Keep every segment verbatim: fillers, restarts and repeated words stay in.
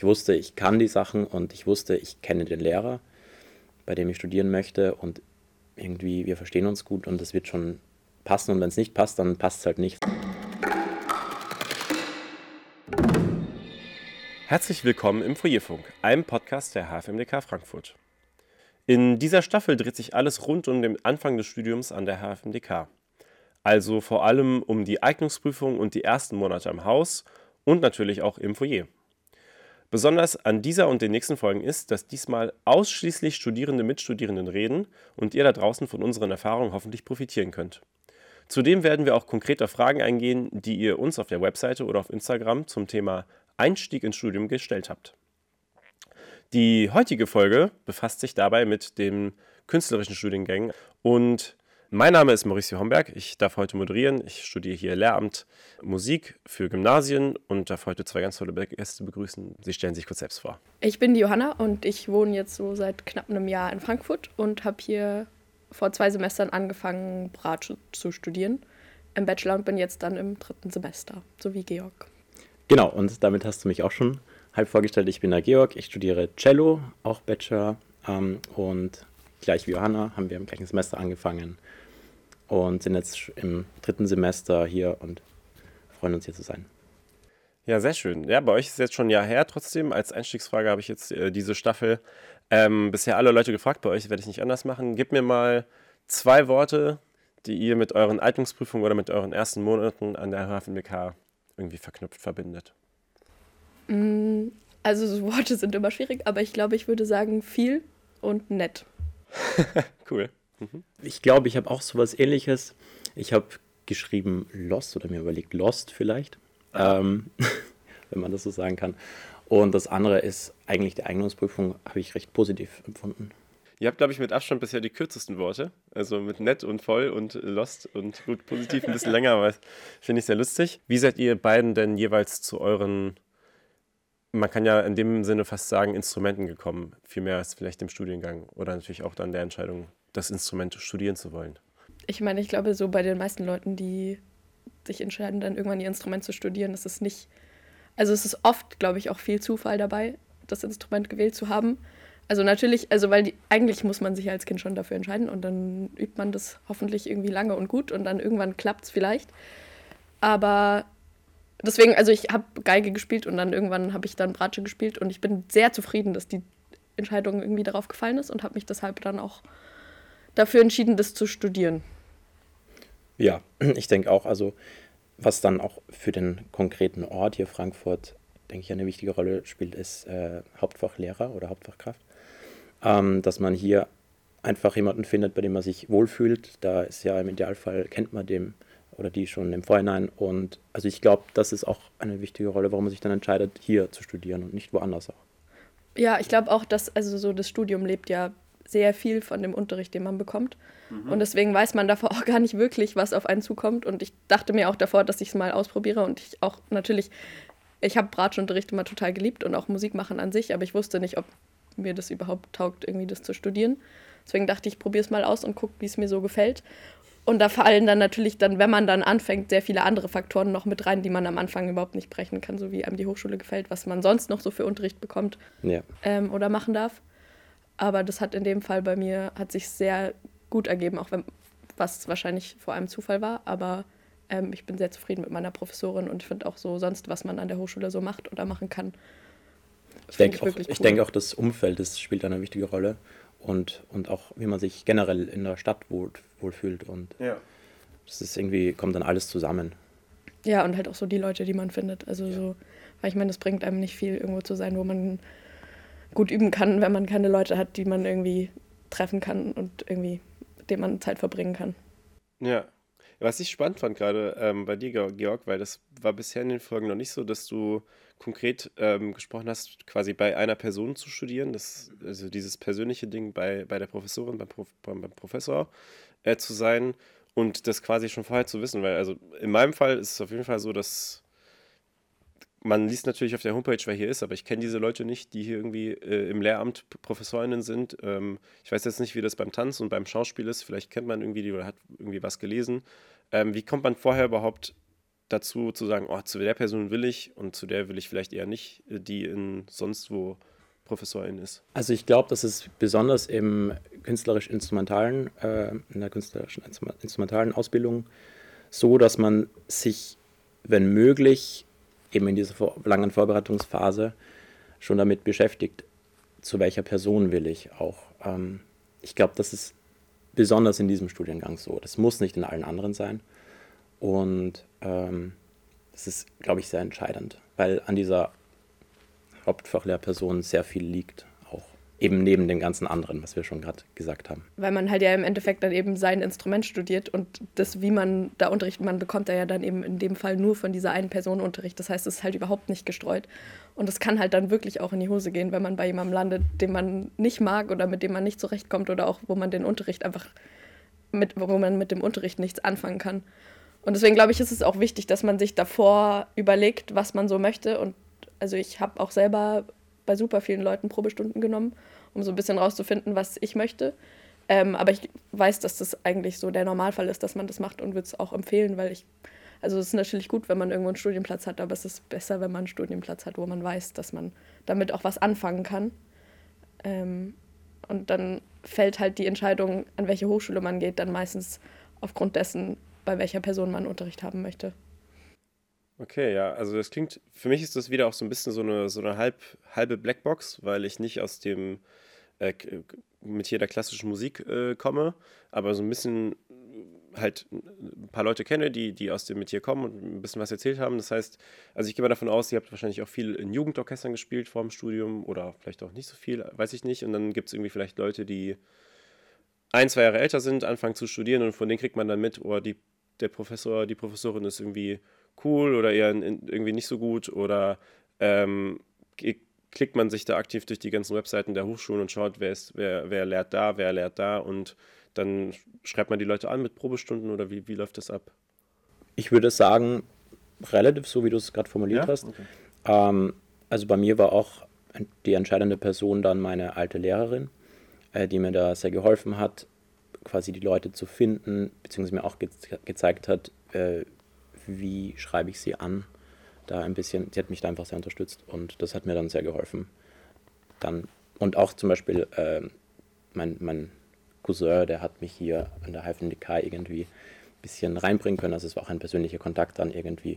ich wusste, ich kann die Sachen und ich wusste, ich kenne den Lehrer, bei dem ich studieren möchte und irgendwie, wir verstehen uns gut und es wird schon passen und wenn es nicht passt, dann passt es halt nicht. Herzlich willkommen im Foyerfunk, einem Podcast der H F M D K Frankfurt. In dieser Staffel dreht sich alles rund um den Anfang des Studiums an der H F M D K. Also vor allem um die Eignungsprüfung und die ersten Monate am Haus und natürlich auch im Foyer. Besonders an dieser und den nächsten Folgen ist, dass diesmal ausschließlich Studierende mit Studierenden reden und ihr da draußen von unseren Erfahrungen hoffentlich profitieren könnt. Zudem werden wir auch konkret auf Fragen eingehen, die ihr uns auf der Webseite oder auf Instagram zum Thema Einstieg ins Studium gestellt habt. Die heutige Folge befasst sich dabei mit den künstlerischen Studiengängen und mein Name ist Mauricio Homberg, ich darf heute moderieren, ich studiere hier Lehramt Musik für Gymnasien und darf heute zwei ganz tolle Gäste begrüßen. Sie stellen sich kurz selbst vor. Ich bin die Johanna und ich wohne jetzt so seit knapp einem Jahr in Frankfurt und habe hier vor zwei Semestern angefangen, Bratsche zu studieren im Bachelor und bin jetzt dann im dritten Semester, so wie Georg. Genau, und damit hast du mich auch schon halb vorgestellt. Ich bin der Georg, ich studiere Cello, auch Bachelor ähm, und gleich wie Johanna haben wir im gleichen Semester angefangen und sind jetzt im dritten Semester hier und freuen uns hier zu sein. Ja, sehr schön. Ja, bei euch ist es jetzt schon ein Jahr her trotzdem. Als Einstiegsfrage habe ich jetzt äh, diese Staffel ähm, bisher alle Leute gefragt. Bei euch werde ich nicht anders machen. Gebt mir mal zwei Worte, die ihr mit euren Eignungsprüfungen oder mit euren ersten Monaten an der H F M D K irgendwie verknüpft verbindet. Also so Worte sind immer schwierig, aber ich glaube, ich würde sagen viel und nett. Cool. Mhm. Ich glaube, ich habe auch sowas Ähnliches. Ich habe geschrieben Lost oder mir überlegt Lost vielleicht, ähm, wenn man das so sagen kann. Und das andere ist eigentlich die Eignungsprüfung, habe ich recht positiv empfunden. Ihr habt, glaube ich, mit Abstand bisher die kürzesten Worte. Also mit nett und voll und lost und gut positiv ein bisschen länger, aber finde ich sehr lustig. Wie seid ihr beiden denn jeweils zu euren, man kann ja in dem Sinne fast sagen, Instrumenten gekommen? Viel mehr als vielleicht dem Studiengang oder natürlich auch dann der Entscheidung, das Instrument studieren zu wollen. Ich meine, ich glaube, so bei den meisten Leuten, die sich entscheiden, dann irgendwann ihr Instrument zu studieren, ist es nicht, also es ist oft, glaube ich, auch viel Zufall dabei, das Instrument gewählt zu haben. Also natürlich, also weil die, eigentlich muss man sich als Kind schon dafür entscheiden und dann übt man das hoffentlich irgendwie lange und gut und dann irgendwann klappt es vielleicht. Aber deswegen, also ich habe Geige gespielt und dann irgendwann habe ich dann Bratsche gespielt und ich bin sehr zufrieden, dass die Entscheidung irgendwie darauf gefallen ist und habe mich deshalb dann auch dafür entschieden, das zu studieren. Ja, ich denke auch, also was dann auch für den konkreten Ort hier Frankfurt, denke ich, eine wichtige Rolle spielt, ist äh, Hauptfachlehrer oder Hauptfachkraft. Ähm, dass man hier einfach jemanden findet, bei dem man sich wohlfühlt. Da ist ja im Idealfall, kennt man dem oder die schon im Vorhinein. Und also ich glaube, das ist auch eine wichtige Rolle, warum man sich dann entscheidet, hier zu studieren und nicht woanders auch. Ja, ich glaube auch, dass also so das Studium lebt ja sehr viel von dem Unterricht, den man bekommt. Mhm. Und deswegen weiß man davor auch gar nicht wirklich, was auf einen zukommt. Und ich dachte mir auch davor, dass ich es mal ausprobiere. Und ich auch natürlich, ich habe Bratschunterricht immer total geliebt und auch Musik machen an sich, aber ich wusste nicht, ob mir das überhaupt taugt, irgendwie das zu studieren. Deswegen dachte ich, ich probiere es mal aus und gucke, wie es mir so gefällt. Und da fallen dann natürlich dann, wenn man dann anfängt, sehr viele andere Faktoren noch mit rein, die man am Anfang überhaupt nicht brechen kann, so wie einem die Hochschule gefällt, was man sonst noch so für Unterricht bekommt Ja. ähm, oder machen darf. Aber das hat in dem Fall bei mir, hat sich sehr gut ergeben, auch wenn, was wahrscheinlich vor allem Zufall war, aber ähm, ich bin sehr zufrieden mit meiner Professorin und ich finde auch so sonst, was man an der Hochschule so macht oder machen kann. Ich denke auch, cool. denk auch, das Umfeld das spielt eine wichtige Rolle und, und auch, wie man sich generell in der Stadt wohl, wohlfühlt. Und ja. Das ist irgendwie, kommt dann alles zusammen. Ja, und halt auch so die Leute, die man findet. Also ja. so, weil ich meine, das bringt einem nicht viel, irgendwo zu sein, wo man gut üben kann, wenn man keine Leute hat, die man irgendwie treffen kann und irgendwie, mit denen man Zeit verbringen kann. Ja. Was ich spannend fand gerade ähm, bei dir, Georg, weil das war bisher in den Folgen noch nicht so, dass du konkret ähm, gesprochen hast, quasi bei einer Person zu studieren, das, also dieses persönliche Ding bei, bei der Professorin, beim, Prof, beim, beim Professor äh, zu sein und das quasi schon vorher zu wissen, weil also in meinem Fall ist es auf jeden Fall so, dass man liest natürlich auf der Homepage, wer hier ist, aber ich kenne diese Leute nicht, die hier irgendwie äh, im Lehramt ProfessorInnen sind. Ähm, ich weiß jetzt nicht, wie das beim Tanz und beim Schauspiel ist. Vielleicht kennt man irgendwie die oder hat irgendwie was gelesen. Ähm, wie kommt man vorher überhaupt dazu zu sagen, oh, zu der Person will ich und zu der will ich vielleicht eher nicht, die in sonst wo Professorin ist? Also ich glaube, dass es besonders im künstlerisch-instrumentalen, äh, in der künstlerischen instrumentalen Ausbildung so, dass man sich, wenn möglich, eben in dieser vor- langen Vorbereitungsphase schon damit beschäftigt, zu welcher Person will ich auch. Ähm, ich glaube, das ist besonders in diesem Studiengang so. Das muss nicht in allen anderen sein. Und ähm, das ist, glaube ich, sehr entscheidend, weil an dieser Hauptfachlehrperson sehr viel liegt, auch eben neben dem ganzen anderen, was wir schon gerade gesagt haben. Weil man halt ja im Endeffekt dann eben sein Instrument studiert und das, wie man da unterrichtet, man bekommt ja dann eben in dem Fall nur von dieser einen Person Unterricht. Das heißt, es ist halt überhaupt nicht gestreut. Und es kann halt dann wirklich auch in die Hose gehen, wenn man bei jemandem landet, den man nicht mag oder mit dem man nicht zurechtkommt oder auch, wo man den Unterricht einfach, mit, wo man mit dem Unterricht nichts anfangen kann. Und deswegen glaube ich, ist es auch wichtig, dass man sich davor überlegt, was man so möchte. Und also ich habe auch selber bei super vielen Leuten Probestunden genommen, um so ein bisschen rauszufinden, was ich möchte. Ähm, aber ich weiß, dass das eigentlich so der Normalfall ist, dass man das macht und würde es auch empfehlen, weil ich, also es ist natürlich gut, wenn man irgendwo einen Studienplatz hat, aber es ist besser, wenn man einen Studienplatz hat, wo man weiß, dass man damit auch was anfangen kann. Ähm, und dann fällt halt die Entscheidung, an welche Hochschule man geht, dann meistens aufgrund dessen, bei welcher Person man Unterricht haben möchte. Okay, ja, also das klingt, für mich ist das wieder auch so ein bisschen so eine, so eine halb, halbe Blackbox, weil ich nicht aus dem äh, k- mit jeder klassischen Musik äh, komme, aber so ein bisschen halt ein paar Leute kenne, die, die aus dem Metier kommen und ein bisschen was erzählt haben. Das heißt, also ich gehe mal davon aus, ihr habt wahrscheinlich auch viel in Jugendorchestern gespielt vor dem Studium oder vielleicht auch nicht so viel, weiß ich nicht. Und dann gibt es irgendwie vielleicht Leute, die ein, zwei Jahre älter sind, anfangen zu studieren und von denen kriegt man dann mit, oh, die, der Professor, die Professorin ist irgendwie cool oder eher in- irgendwie nicht so gut oder ähm, k- klickt man sich da aktiv durch die ganzen Webseiten der Hochschulen und schaut, wer ist, wer, wer lehrt da, wer lehrt da und dann schreibt man die Leute an mit Probestunden oder wie, wie läuft das ab? Ich würde sagen, relativ so, wie du es gerade formuliert hast. Okay. Ähm, also bei mir war auch die entscheidende Person dann meine alte Lehrerin, äh, die mir da sehr geholfen hat, quasi die Leute zu finden, beziehungsweise mir auch ge gezeigt hat, äh, wie schreibe ich sie an. Da ein bisschen, sie hat mich da einfach sehr unterstützt und das hat mir dann sehr geholfen. Dann, und auch zum Beispiel äh, mein, mein Cousin, der hat mich hier an der H F M D K irgendwie ein bisschen reinbringen können. Also es war auch ein persönlicher Kontakt dann irgendwie,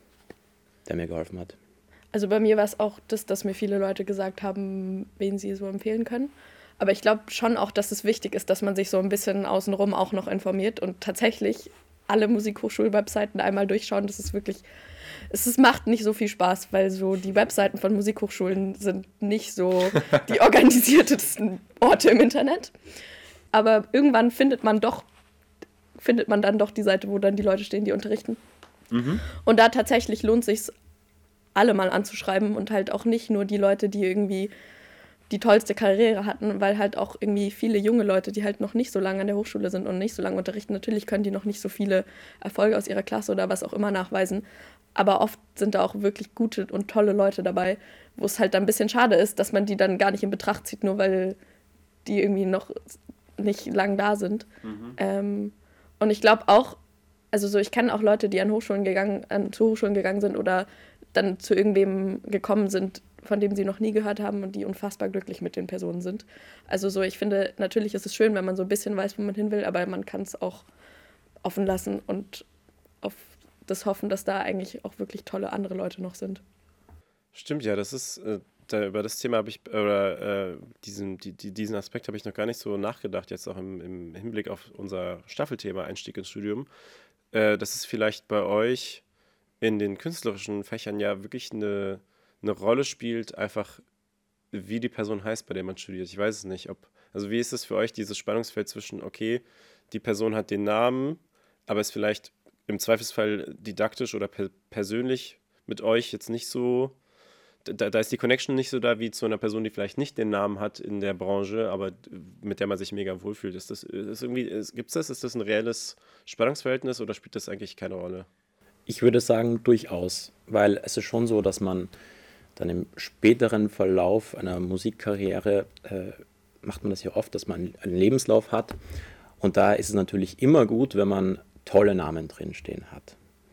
der mir geholfen hat. Also bei mir war es auch das, dass mir viele Leute gesagt haben, wen sie so empfehlen können. Aber ich glaube schon auch, dass es wichtig ist, dass man sich so ein bisschen außenrum auch noch informiert und tatsächlich alle Musikhochschul-Webseiten einmal durchschauen. Das ist wirklich, es ist, macht nicht so viel Spaß, weil so die Webseiten von Musikhochschulen sind nicht so die organisiertesten Orte im Internet. Aber irgendwann findet man doch, findet man dann doch die Seite, wo dann die Leute stehen, die unterrichten. Mhm. Und da tatsächlich lohnt es sich, alle mal anzuschreiben und halt auch nicht nur die Leute, die irgendwie die tollste Karriere hatten, weil halt auch irgendwie viele junge Leute, die halt noch nicht so lange an der Hochschule sind und nicht so lange unterrichten, natürlich können die noch nicht so viele Erfolge aus ihrer Klasse oder was auch immer nachweisen, aber oft sind da auch wirklich gute und tolle Leute dabei, wo es halt dann ein bisschen schade ist, dass man die dann gar nicht in Betracht zieht, nur weil die irgendwie noch nicht lang da sind. Mhm. Ähm, und ich glaube auch, also so, ich kenne auch Leute, die an Hochschulen gegangen, an zu Hochschulen gegangen sind oder dann zu irgendwem gekommen sind, von dem sie noch nie gehört haben und die unfassbar glücklich mit den Personen sind. Also so, ich finde, natürlich ist es schön, wenn man so ein bisschen weiß, wo man hin will, aber man kann es auch offen lassen und auf das hoffen, dass da eigentlich auch wirklich tolle andere Leute noch sind. Stimmt, ja, das ist, äh, da, über das Thema habe ich, oder äh, diesen, die, die, diesen Aspekt habe ich noch gar nicht so nachgedacht, jetzt auch im, im Hinblick auf unser Staffelthema Einstieg ins Studium. Äh, dass es vielleicht bei euch in den künstlerischen Fächern ja wirklich eine, eine Rolle spielt, einfach wie die Person heißt, bei der man studiert. Ich weiß es nicht, ob, also wie ist es für euch, dieses Spannungsfeld zwischen, okay, die Person hat den Namen, aber ist vielleicht im Zweifelsfall didaktisch oder per persönlich mit euch jetzt nicht so, da, da ist die Connection nicht so da wie zu einer Person, die vielleicht nicht den Namen hat in der Branche, aber mit der man sich mega wohlfühlt. Ist das, ist irgendwie, gibt es das? Ist das ein reelles Spannungsverhältnis oder spielt das eigentlich keine Rolle? Ich würde sagen, durchaus, weil es ist schon so, dass man dann im späteren Verlauf einer Musikkarriere, äh, macht man das ja oft, dass man einen Lebenslauf hat und da ist es natürlich immer gut, wenn man tolle Namen drinstehen hat.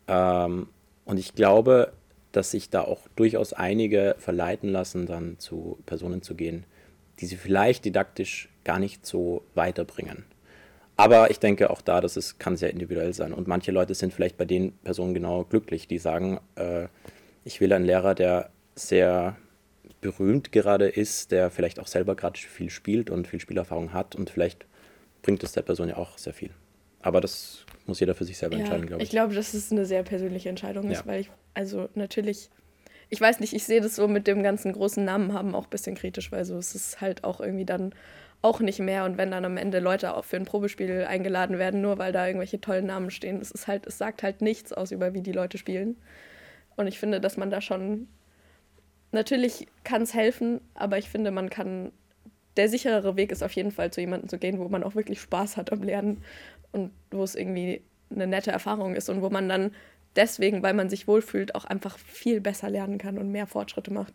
Ähm, und ich glaube, dass sich da auch durchaus einige verleiten lassen, dann zu Personen zu gehen, die sie vielleicht didaktisch gar nicht so weiterbringen. Aber ich denke auch da, dass es kann sehr individuell sein. Und manche Leute sind vielleicht bei den Personen genau glücklich, die sagen, äh, ich will einen Lehrer, der sehr berühmt gerade ist, der vielleicht auch selber gerade viel spielt und viel Spielerfahrung hat und vielleicht bringt es der Person ja auch sehr viel. Aber das muss jeder für sich selber Ja, entscheiden, glaube ich ich. glaube, dass es eine sehr persönliche Entscheidung ist, Ja. weil ich, also natürlich, ich weiß nicht, ich sehe das so mit dem ganzen großen Namen haben auch ein bisschen kritisch, weil so es ist halt auch irgendwie dann auch nicht mehr und wenn dann am Ende Leute auch für ein Probespiel eingeladen werden, nur weil da irgendwelche tollen Namen stehen, das ist halt, es sagt halt nichts aus über wie die Leute spielen. Und ich finde, dass man da schon, natürlich kann es helfen, aber ich finde, man kann, der sicherere Weg ist auf jeden Fall zu jemandem zu gehen, wo man auch wirklich Spaß hat am Lernen und wo es irgendwie eine nette Erfahrung ist und wo man dann deswegen, weil man sich wohlfühlt, auch einfach viel besser lernen kann und mehr Fortschritte macht.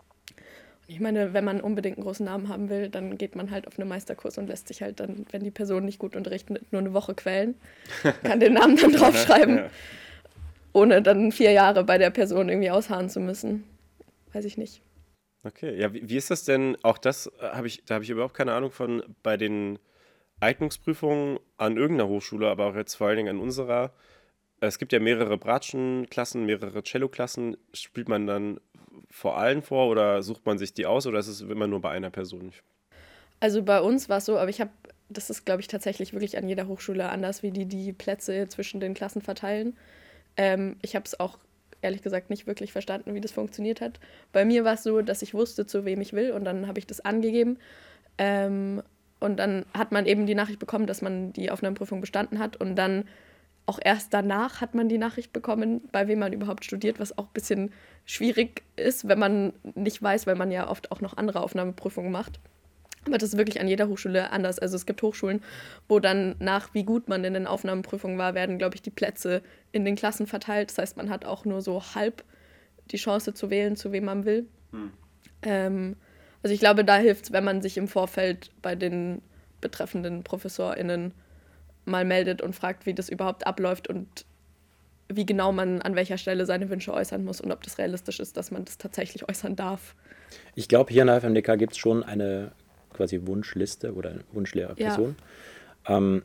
Und ich meine, wenn man unbedingt einen großen Namen haben will, dann geht man halt auf einen Meisterkurs und lässt sich halt dann, wenn die Person nicht gut unterrichtet, nur eine Woche quälen, kann den Namen dann draufschreiben, Ja. ohne dann vier Jahre bei der Person irgendwie ausharren zu müssen. Weiß ich nicht. Okay, ja, wie, wie ist das denn? Auch das äh, habe ich, da habe ich überhaupt keine Ahnung von bei den Eignungsprüfungen an irgendeiner Hochschule, aber auch jetzt vor allen Dingen an unserer. Es gibt ja mehrere Bratschenklassen, mehrere Celloklassen. Spielt man dann vor allen vor oder sucht man sich die aus oder ist es immer nur bei einer Person? Also bei uns war es so, aber ich habe, das ist, glaube ich, tatsächlich wirklich an jeder Hochschule anders, wie die die Plätze zwischen den Klassen verteilen. Ähm, ich habe es auch ehrlich gesagt nicht wirklich verstanden, wie das funktioniert hat. Bei mir war es so, dass ich wusste, zu wem ich will und dann habe ich das angegeben. Ähm, und dann hat man eben die Nachricht bekommen, dass man die Aufnahmeprüfung bestanden hat und dann auch erst danach hat man die Nachricht bekommen, bei wem man überhaupt studiert, was auch ein bisschen schwierig ist, wenn man nicht weiß, weil man ja oft auch noch andere Aufnahmeprüfungen macht. Aber das ist wirklich an jeder Hochschule anders. Also es gibt Hochschulen, wo dann nach wie gut man in den Aufnahmeprüfungen war, werden, glaube ich, die Plätze in den Klassen verteilt. Das heißt, man hat auch nur so halb die Chance zu wählen, zu wem man will. Hm. Ähm, also ich glaube, da hilft es, wenn man sich im Vorfeld bei den betreffenden ProfessorInnen mal meldet und fragt, wie das überhaupt abläuft und wie genau man an welcher Stelle seine Wünsche äußern muss und ob das realistisch ist, dass man das tatsächlich äußern darf. Ich glaube, hier in der F M D K gibt es schon eine quasi Wunschliste oder eine Wunschlehrerperson. Ja. Ähm,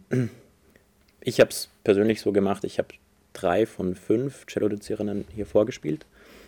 ich habe es persönlich so gemacht, ich habe drei von fünf Cello-Dozierenden hier vorgespielt.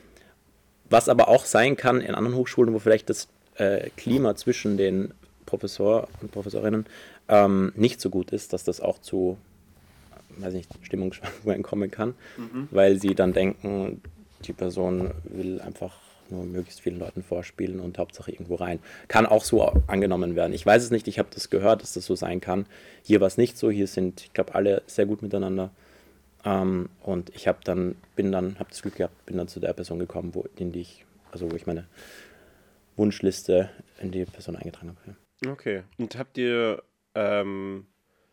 Was aber auch sein kann in anderen Hochschulen, wo vielleicht das äh, Klima zwischen den Professor und Professorinnen ähm, nicht so gut ist, dass das auch zu, weiß nicht, Stimmungsschwankungen kommen kann, mhm. weil sie dann denken, die Person will einfach nur möglichst vielen Leuten vorspielen und Hauptsache irgendwo rein. Kann auch so angenommen werden. Ich weiß es nicht, ich habe das gehört, dass das so sein kann. Hier war es nicht so, hier sind, ich glaube, alle sehr gut miteinander. Ähm, und ich habe dann, bin dann, habe das Glück gehabt, bin dann zu der Person gekommen, wo, in die ich, also wo ich meine Wunschliste in die Person eingetragen habe. Ja. Okay. Und habt ihr ähm,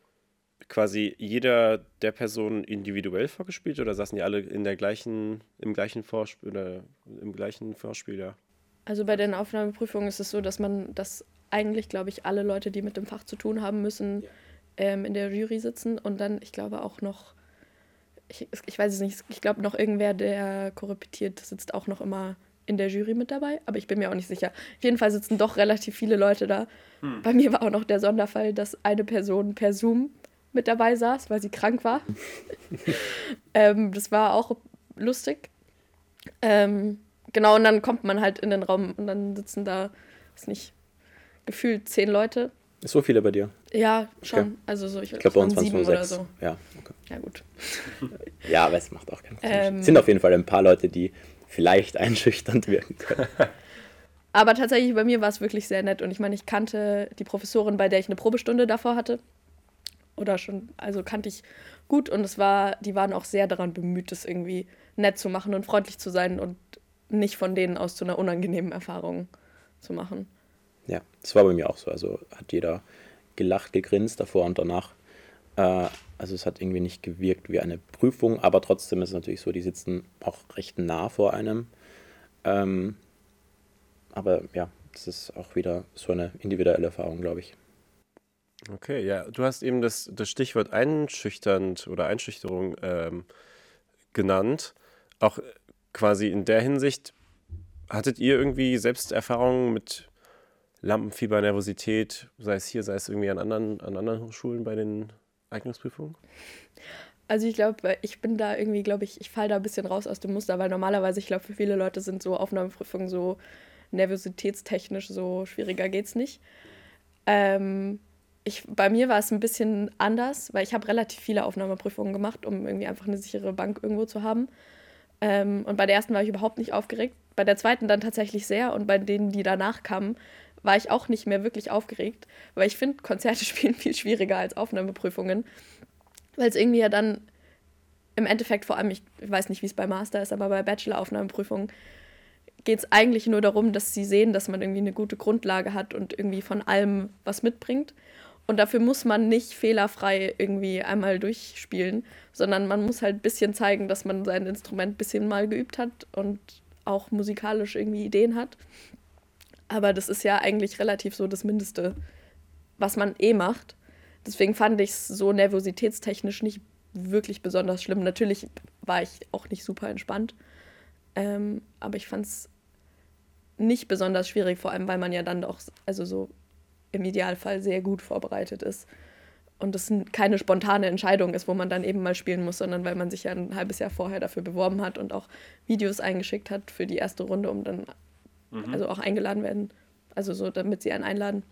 quasi jeder der Personen individuell vorgespielt oder saßen die alle in der gleichen, im gleichen Vorspiel oder im gleichen Vorspiel, ja? Also bei den Aufnahmeprüfungen ist es so, dass man, dass eigentlich, glaube ich, alle Leute, die mit dem Fach zu tun haben müssen, ja. ähm, in der Jury sitzen und dann, ich glaube auch noch, ich, ich weiß es nicht, ich glaube noch irgendwer, der korrepetiert, sitzt auch noch immer in der Jury mit dabei, aber ich bin mir auch nicht sicher. Auf jeden Fall sitzen doch relativ viele Leute da. Hm. Bei mir war auch noch der Sonderfall, dass eine Person per Zoom mit dabei saß, weil sie krank war. ähm, das war auch lustig. Ähm, genau, und dann kommt man halt in den Raum und dann sitzen da, ist nicht, gefühlt zehn Leute. Ist so viele bei dir? Ja, schon. Okay. Also so, ich, ich glaube, bei uns waren es sieben nur oder sechs. so. Ja, okay. Ja, gut. Ja, aber es macht auch keinen Sinn. Ähm, es sind auf jeden Fall ein paar Leute, die vielleicht einschüchternd wirken können. Aber tatsächlich bei mir war es wirklich sehr nett und ich meine, ich kannte die Professorin, bei der ich eine Probestunde davor hatte. Oder schon, also kannte ich gut und es war, die waren auch sehr daran bemüht, das irgendwie nett zu machen und freundlich zu sein und nicht von denen aus zu einer unangenehmen Erfahrung zu machen. Ja, das war bei mir auch so. Also hat jeder gelacht, gegrinst davor und danach. Äh, also es hat irgendwie nicht gewirkt wie eine Prüfung, aber trotzdem ist es natürlich so, die sitzen auch recht nah vor einem. Ähm, aber ja, das ist auch wieder so eine individuelle Erfahrung, glaube ich. Okay, ja, du hast eben das, das Stichwort einschüchternd oder Einschüchterung ähm, genannt. Auch quasi in der Hinsicht, hattet ihr irgendwie selbst Erfahrungen mit Lampenfieber, Nervosität, sei es hier, sei es irgendwie an anderen, an anderen Hochschulen bei den Eignungsprüfungen? Also ich glaube, ich bin da irgendwie, glaube ich, ich falle da ein bisschen raus aus dem Muster, weil normalerweise, ich glaube, für viele Leute sind so Aufnahmeprüfungen so nervositätstechnisch so schwieriger geht's nicht. Ähm, ich, bei mir war es ein bisschen anders, weil ich habe relativ viele Aufnahmeprüfungen gemacht, um irgendwie einfach eine sichere Bank irgendwo zu haben. Ähm, und bei der ersten war ich überhaupt nicht aufgeregt, bei der zweiten dann tatsächlich sehr und bei denen, die danach kamen, war ich auch nicht mehr wirklich aufgeregt, weil ich finde, Konzerte spielen viel schwieriger als Aufnahmeprüfungen, weil es irgendwie ja dann im Endeffekt vor allem, ich weiß nicht, wie es bei Master ist, aber bei Bachelor-Aufnahmeprüfungen geht es eigentlich nur darum, dass sie sehen, dass man irgendwie eine gute Grundlage hat und irgendwie von allem was mitbringt. Und dafür muss man nicht fehlerfrei irgendwie einmal durchspielen, sondern man muss halt ein bisschen zeigen, dass man sein Instrument ein bisschen mal geübt hat und auch musikalisch irgendwie Ideen hat. Aber das ist ja eigentlich relativ so das Mindeste, was man eh macht. Deswegen fand ich es so nervositätstechnisch nicht wirklich besonders schlimm. Natürlich war ich auch nicht super entspannt, ähm, aber ich fand es nicht besonders schwierig, vor allem weil man ja dann auch, also so im Idealfall sehr gut vorbereitet ist und es keine spontane Entscheidung ist, wo man dann eben mal spielen muss, sondern weil man sich ja ein halbes Jahr vorher dafür beworben hat und auch Videos eingeschickt hat für die erste Runde, um dann mhm. also auch eingeladen werden, also so, damit sie einen einladen.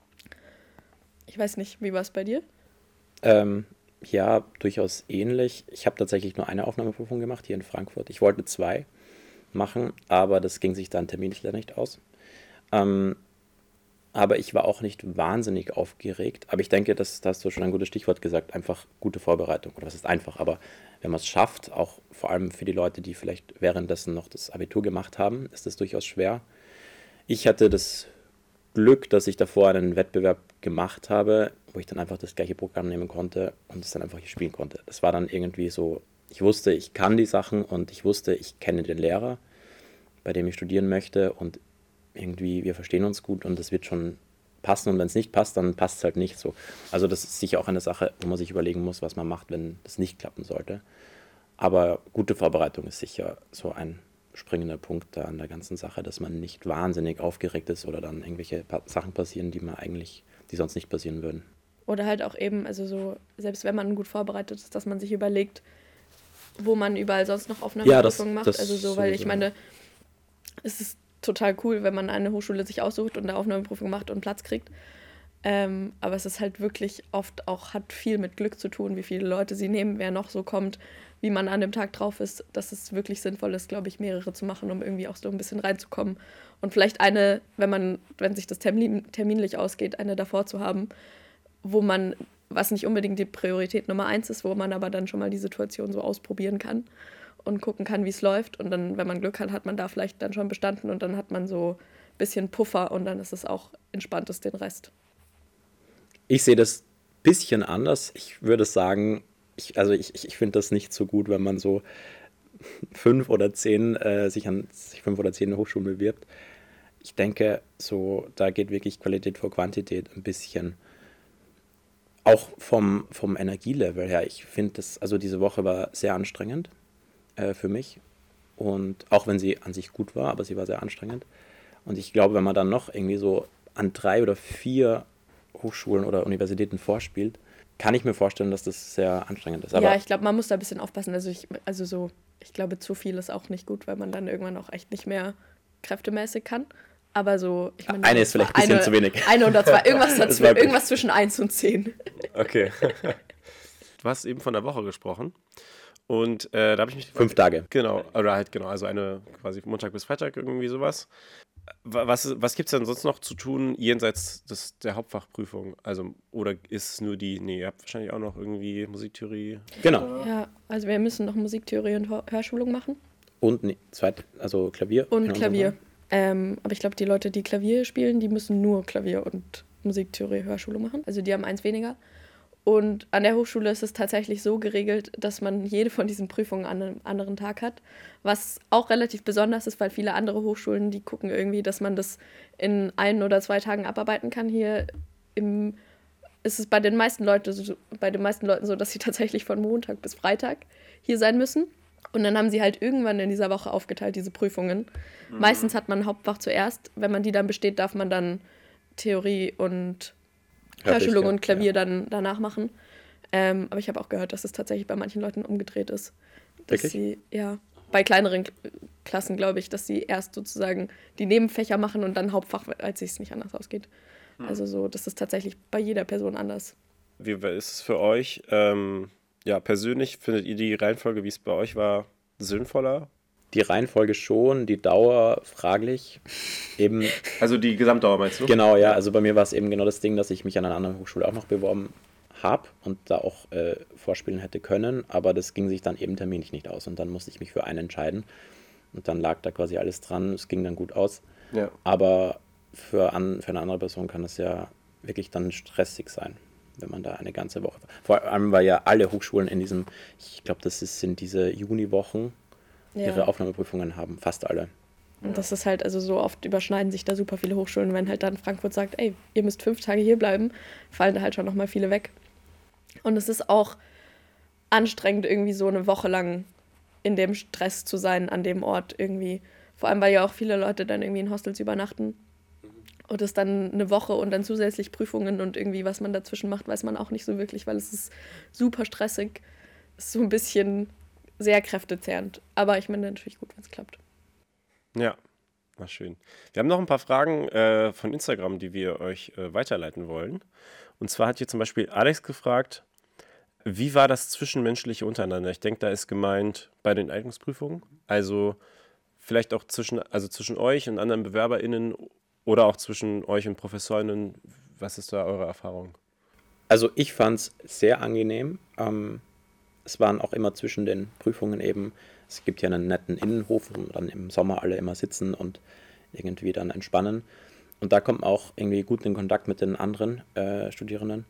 Ich weiß nicht, wie war es bei dir? Ähm, ja, durchaus ähnlich. Ich habe tatsächlich nur eine Aufnahmeprüfung gemacht hier in Frankfurt. Ich wollte zwei machen, aber das ging sich dann terminlich leider nicht aus. Ähm, aber ich war auch nicht wahnsinnig aufgeregt. Aber ich denke, das, da hast du schon ein gutes Stichwort gesagt, einfach gute Vorbereitung. Oder was ist einfach, aber wenn man es schafft, auch vor allem für die Leute, die vielleicht währenddessen noch das Abitur gemacht haben, ist das durchaus schwer. Ich hatte das Glück, dass ich davor einen Wettbewerb gemacht habe, wo ich dann einfach das gleiche Programm nehmen konnte und es dann einfach hier spielen konnte. Das war dann irgendwie so, ich wusste, ich kann die Sachen und ich wusste, ich kenne den Lehrer, bei dem ich studieren möchte und irgendwie, wir verstehen uns gut und das wird schon passen und wenn es nicht passt, dann passt es halt nicht so. Also das ist sicher auch eine Sache, wo man sich überlegen muss, was man macht, wenn das nicht klappen sollte. Aber gute Vorbereitung ist sicher so ein springender Punkt da an der ganzen Sache, dass man nicht wahnsinnig aufgeregt ist oder dann irgendwelche pa- Sachen passieren, die man eigentlich, die sonst nicht passieren würden. Oder halt auch eben, also so, selbst wenn man gut vorbereitet ist, dass man sich überlegt, wo man überall sonst noch Aufnahmeprüfungen ja, macht. Also so, weil ich meine, es ist total cool, wenn man eine Hochschule sich aussucht und eine Aufnahmeprüfung macht und Platz kriegt. Ähm, aber es ist halt wirklich oft auch, hat viel mit Glück zu tun, wie viele Leute sie nehmen, wer noch so kommt, wie man an dem Tag drauf ist, dass es wirklich sinnvoll ist, glaube ich, mehrere zu machen, um irgendwie auch so ein bisschen reinzukommen. Und vielleicht eine, wenn man, wenn sich das termin, terminlich ausgeht, eine davor zu haben, wo man, was nicht unbedingt die Priorität Nummer eins ist, wo man aber dann schon mal die Situation so ausprobieren kann und gucken kann, wie es läuft. Und dann, wenn man Glück hat, hat man da vielleicht dann schon bestanden und dann hat man so ein bisschen Puffer und dann ist es auch entspanntes den Rest. Ich sehe das ein bisschen anders. Ich würde sagen, ich, also ich, ich finde das nicht so gut, wenn man so fünf oder zehn äh, sich an sich fünf oder zehn Hochschulen bewirbt. Ich denke, so da geht wirklich Qualität vor Quantität ein bisschen. Auch vom, vom Energielevel her. Ich finde das, also diese Woche war sehr anstrengend äh, für mich. Und auch wenn sie an sich gut war, aber sie war sehr anstrengend. Und ich glaube, wenn man dann noch irgendwie so an drei oder vier Hochschulen oder Universitäten vorspielt, kann ich mir vorstellen, dass das sehr anstrengend ist. Aber ja, ich glaube, man muss da ein bisschen aufpassen. Also ich, also so, ich glaube, zu viel ist auch nicht gut, weil man dann irgendwann auch echt nicht mehr kräftemäßig kann. Aber so, ich meine, eine ist vielleicht ein bisschen eine, zu wenig. Eine oder zwei, irgendwas, dazu, irgendwas zwischen eins und zehn. Okay. Du hast eben von der Woche gesprochen. Und äh, da habe ich mich... Fünf Tage. Genau, oder halt genau, also eine quasi Montag bis Freitag irgendwie sowas. Was, was gibt es denn sonst noch zu tun jenseits des, der Hauptfachprüfung? Also, oder ist es nur die, nee, ihr habt wahrscheinlich auch noch irgendwie Musiktheorie. Genau. Ja, also wir müssen noch Musiktheorie und Hörschulung machen. Und nee, zweit, also Klavier. Und Klavier. Ähm, aber ich glaube, die Leute, die Klavier spielen, die müssen nur Klavier und Musiktheorie, Hörschulung machen. Also die haben eins weniger. Und an der Hochschule ist es tatsächlich so geregelt, dass man jede von diesen Prüfungen an einem anderen Tag hat. Was auch relativ besonders ist, weil viele andere Hochschulen, die gucken irgendwie, dass man das in ein oder zwei Tagen abarbeiten kann. Hier im, ist es bei den meisten Leute so, bei den meisten Leuten so, dass sie tatsächlich von Montag bis Freitag hier sein müssen. Und dann haben sie halt irgendwann in dieser Woche aufgeteilt, diese Prüfungen. Mhm. Meistens hat man ein Hauptfach zuerst. Wenn man die dann besteht, darf man dann Theorie und Hörschulung und Klavier ja. dann danach machen. Ähm, aber ich habe auch gehört, dass es tatsächlich bei manchen Leuten umgedreht ist. Dass Wirklich? sie, ja, bei kleineren Klassen, glaube ich, dass sie erst sozusagen die Nebenfächer machen und dann Hauptfach, als es nicht anders ausgeht. Mhm. Also so, das ist tatsächlich bei jeder Person anders. Wie ist es für euch? Ähm, ja, persönlich findet ihr die Reihenfolge, wie es bei euch war, sinnvoller? Die Reihenfolge schon, die Dauer fraglich. Eben, also die Gesamtdauer meinst du? Genau, ja. Also bei mir war es eben genau das Ding, dass ich mich an einer anderen Hochschule auch noch beworben habe und da auch äh, vorspielen hätte können, aber das ging sich dann eben terminlich nicht aus und dann musste ich mich für einen entscheiden und dann lag da quasi alles dran, es ging dann gut aus. Ja. Aber für, an, für eine andere Person kann es ja wirklich dann stressig sein, wenn man da eine ganze Woche... Vor allem, weil ja alle Hochschulen in diesem, ich glaube, das ist, sind diese Juniwochen, ja. ihre Aufnahmeprüfungen haben, fast alle. Und das ist halt, also so oft überschneiden sich da super viele Hochschulen. Wenn halt dann Frankfurt sagt, ey, ihr müsst fünf Tage hier bleiben, fallen da halt schon nochmal viele weg. Und es ist auch anstrengend, irgendwie so eine Woche lang in dem Stress zu sein, an dem Ort irgendwie. Vor allem, weil ja auch viele Leute dann irgendwie in Hostels übernachten. Und es dann eine Woche und dann zusätzlich Prüfungen und irgendwie, was man dazwischen macht, weiß man auch nicht so wirklich, weil es ist super stressig. Es ist so ein bisschen sehr kräftezehrend. Aber ich meine natürlich gut, wenn es klappt. Ja, war schön. Wir haben noch ein paar Fragen äh, von Instagram, die wir euch äh, weiterleiten wollen. Und zwar hat hier zum Beispiel Alex gefragt, wie war das Zwischenmenschliche untereinander? Ich denke, da ist gemeint bei den Eignungsprüfungen. Also vielleicht auch zwischen, also zwischen euch und anderen BewerberInnen oder auch zwischen euch und ProfessorInnen. Was ist da eure Erfahrung? Also ich fand es sehr angenehm. Ähm, es waren auch immer zwischen den Prüfungen eben, es gibt ja einen netten Innenhof, wo dann im Sommer alle immer sitzen und irgendwie dann entspannen. Und da kommt man auch irgendwie gut in Kontakt mit den anderen äh, Studierenden.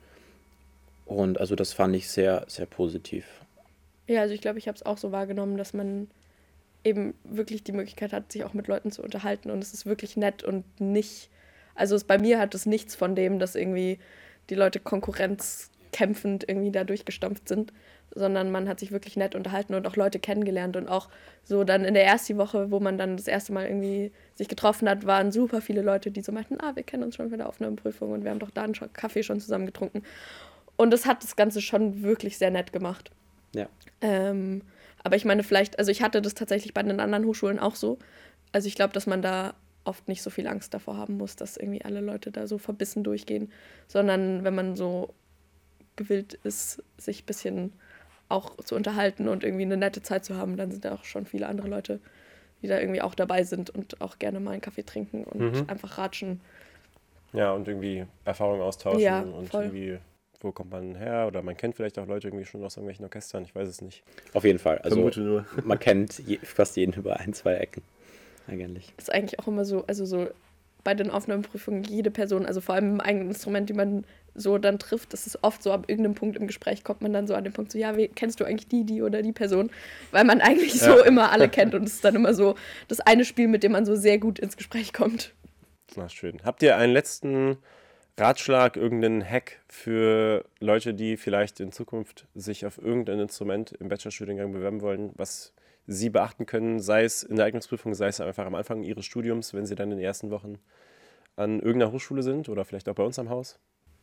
Und also das fand ich sehr, sehr positiv. Ja, also ich glaube, ich habe es auch so wahrgenommen, dass man eben wirklich die Möglichkeit hat, sich auch mit Leuten zu unterhalten. Und es ist wirklich nett und nicht, also es, bei mir hat es nichts von dem, dass irgendwie die Leute konkurrenzkämpfend irgendwie da durchgestampft sind, sondern man hat sich wirklich nett unterhalten und auch Leute kennengelernt. Und auch so dann in der ersten Woche, wo man dann das erste Mal irgendwie sich getroffen hat, waren super viele Leute, die so meinten, ah, wir kennen uns schon von der Aufnahmeprüfung und wir haben doch da einen Kaffee schon zusammen getrunken. Und das hat das Ganze schon wirklich sehr nett gemacht. Ja. Ähm, aber ich meine, vielleicht, also ich hatte das tatsächlich bei den anderen Hochschulen auch so. Also ich glaube, dass man da oft nicht so viel Angst davor haben muss, dass irgendwie alle Leute da so verbissen durchgehen, sondern wenn man so gewillt ist, sich ein bisschen auch zu unterhalten und irgendwie eine nette Zeit zu haben, dann sind da auch schon viele andere Leute, die da irgendwie auch dabei sind und auch gerne mal einen Kaffee trinken und mhm. einfach ratschen. Ja, und irgendwie Erfahrungen austauschen ja, und voll. irgendwie, wo kommt man her? Oder man kennt vielleicht auch Leute irgendwie schon aus irgendwelchen Orchestern, ich weiß es nicht. Auf jeden Fall. Also Vermute nur. Man kennt je, fast jeden über ein, zwei Ecken eigentlich. Das ist eigentlich auch immer so, also so bei den Aufnahmeprüfungen jede Person, also vor allem im eigenen Instrument, die man so dann trifft, das ist oft so, ab irgendeinem Punkt im Gespräch kommt man dann so an den Punkt so, ja, wie, kennst du eigentlich die, die oder die Person? Weil man eigentlich so ja. immer alle kennt und es ist dann immer so das eine Spiel, mit dem man so sehr gut ins Gespräch kommt. Na schön. Habt ihr einen letzten Ratschlag, irgendeinen Hack für Leute, die vielleicht in Zukunft sich auf irgendein Instrument im Bachelorstudiengang bewerben wollen, was sie beachten können, sei es in der Eignungsprüfung, sei es einfach am Anfang ihres Studiums, wenn sie dann in den ersten Wochen an irgendeiner Hochschule sind oder vielleicht auch bei uns am Haus?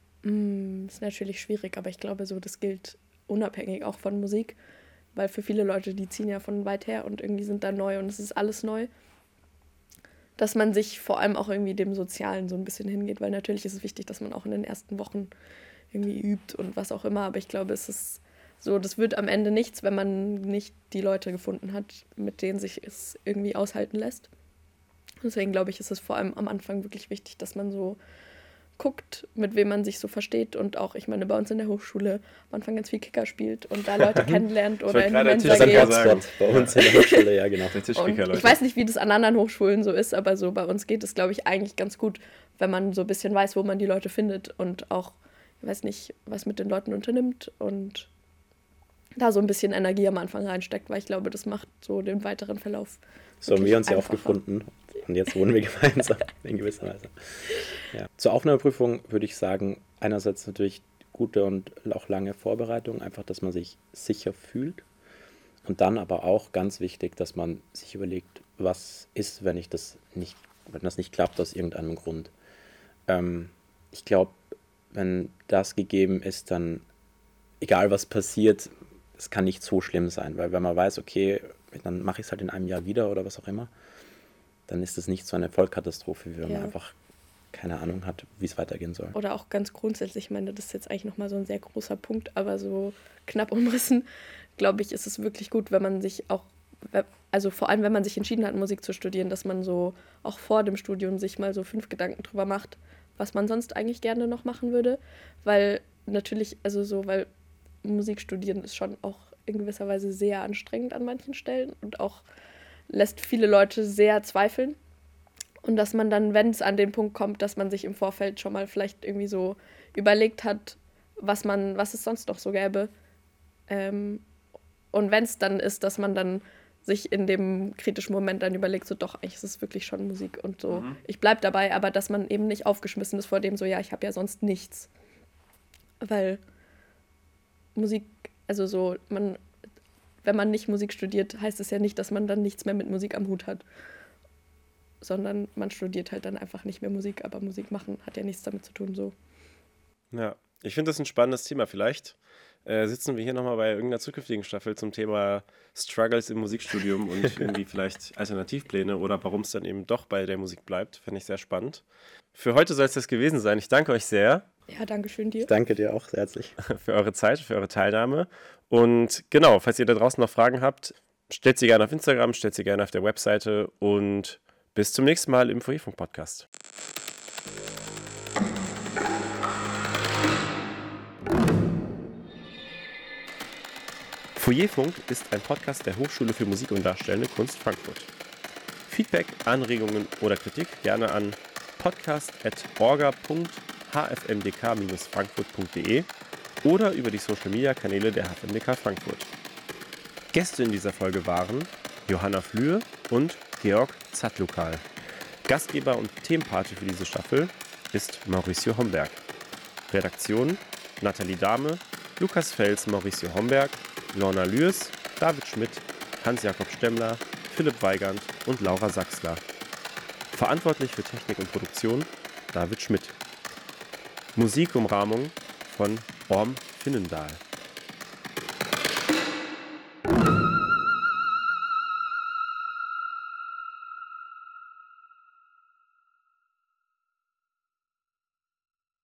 Mm, ist natürlich schwierig, aber ich glaube so, das gilt unabhängig auch von Musik, weil für viele Leute, die ziehen ja von weit her und irgendwie sind da neu und es ist alles neu, dass man sich vor allem auch irgendwie dem Sozialen so ein bisschen hingeht, weil natürlich ist es wichtig, dass man auch in den ersten Wochen irgendwie übt und was auch immer, aber ich glaube, es ist so, das wird am Ende nichts, wenn man nicht die Leute gefunden hat, mit denen sich es irgendwie aushalten lässt. Deswegen glaube ich, ist es vor allem am Anfang wirklich wichtig, dass man so guckt, mit wem man sich so versteht und auch, ich meine, bei uns in der Hochschule am Anfang ganz viel Kicker spielt und da Leute kennenlernt oder in die Mensa geht. geht. Das ist bei uns in der Hochschule, ja genau. Und ich weiß nicht, wie das an anderen Hochschulen so ist, aber so bei uns geht es, glaube ich, eigentlich ganz gut, wenn man so ein bisschen weiß, wo man die Leute findet und auch, ich weiß nicht, was mit den Leuten unternimmt und da so ein bisschen Energie am Anfang reinsteckt, weil ich glaube, das macht so den weiteren Verlauf. So haben wir uns ja auch gefunden und jetzt wohnen wir gemeinsam in gewisser Weise. Ja. Zur Aufnahmeprüfung würde ich sagen, einerseits natürlich gute und auch lange Vorbereitung, einfach, dass man sich sicher fühlt Und dann aber auch ganz wichtig, dass man sich überlegt, was ist, wenn ich das nicht, wenn das nicht klappt aus irgendeinem Grund. Ähm, ich glaube, wenn das gegeben ist, dann egal was passiert, es kann nicht so schlimm sein, weil wenn man weiß, okay, dann mache ich es halt in einem Jahr wieder oder was auch immer, dann ist das nicht so eine Vollkatastrophe, wie wenn Ja. man einfach keine Ahnung hat, wie es weitergehen soll. Oder auch ganz grundsätzlich, ich meine, das ist jetzt eigentlich nochmal so ein sehr großer Punkt, aber so knapp umrissen, glaube ich, ist es wirklich gut, wenn man sich auch, also vor allem, wenn man sich entschieden hat, Musik zu studieren, dass man so auch vor dem Studium sich mal so fünf Gedanken drüber macht, was man sonst eigentlich gerne noch machen würde, weil natürlich, also so, weil Musik studieren ist schon auch in gewisser Weise sehr anstrengend an manchen Stellen und auch lässt viele Leute sehr zweifeln. Und dass man dann, wenn es an den Punkt kommt, dass man sich im Vorfeld schon mal vielleicht irgendwie so überlegt hat, was man, was es sonst noch so gäbe. Ähm, und wenn es dann ist, dass man dann sich in dem kritischen Moment dann überlegt, so doch, eigentlich ist es wirklich schon Musik und so. Mhm. Ich bleib dabei, aber dass man eben nicht aufgeschmissen ist vor dem so, ja, ich habe ja sonst nichts. Weil Musik, also so, man, wenn man nicht Musik studiert, heißt es ja nicht, dass man dann nichts mehr mit Musik am Hut hat. Sondern man studiert halt dann einfach nicht mehr Musik, aber Musik machen hat ja nichts damit zu tun, so. Ja, ich finde das ein spannendes Thema. Vielleicht äh, sitzen wir hier nochmal bei irgendeiner zukünftigen Staffel zum Thema Struggles im Musikstudium und irgendwie vielleicht Alternativpläne oder warum es dann eben doch bei der Musik bleibt. Fände ich sehr spannend. Für heute soll es das gewesen sein. Ich danke euch sehr. Ja, danke schön dir. Ich danke dir auch sehr herzlich. Für eure Zeit, für eure Teilnahme. Und genau, falls ihr da draußen noch Fragen habt, stellt sie gerne auf Instagram, stellt sie gerne auf der Webseite und bis zum nächsten Mal im Foyerfunk-Podcast. Foyerfunk ist ein Podcast der Hochschule für Musik und Darstellende Kunst Frankfurt. Feedback, Anregungen oder Kritik gerne an podcast at orga punkt h f m d k dash frankfurt punkt d e oder über die Social-Media-Kanäle der H F M D K Frankfurt. Gäste in dieser Folge waren Johanna Flühe und Georg Zatlukal. Gastgeber und Themenpate für diese Staffel ist Mauricio Homberg. Redaktion Nathalie Dahme, Lukas Fels, Mauricio Homberg, Lorna Lüers, David Schmidt, Hans-Jakob Stemmler, Philipp Weigand und Laura Sachsler. Verantwortlich für Technik und Produktion David Schmidt. Musikumrahmung von Orm Finnendahl.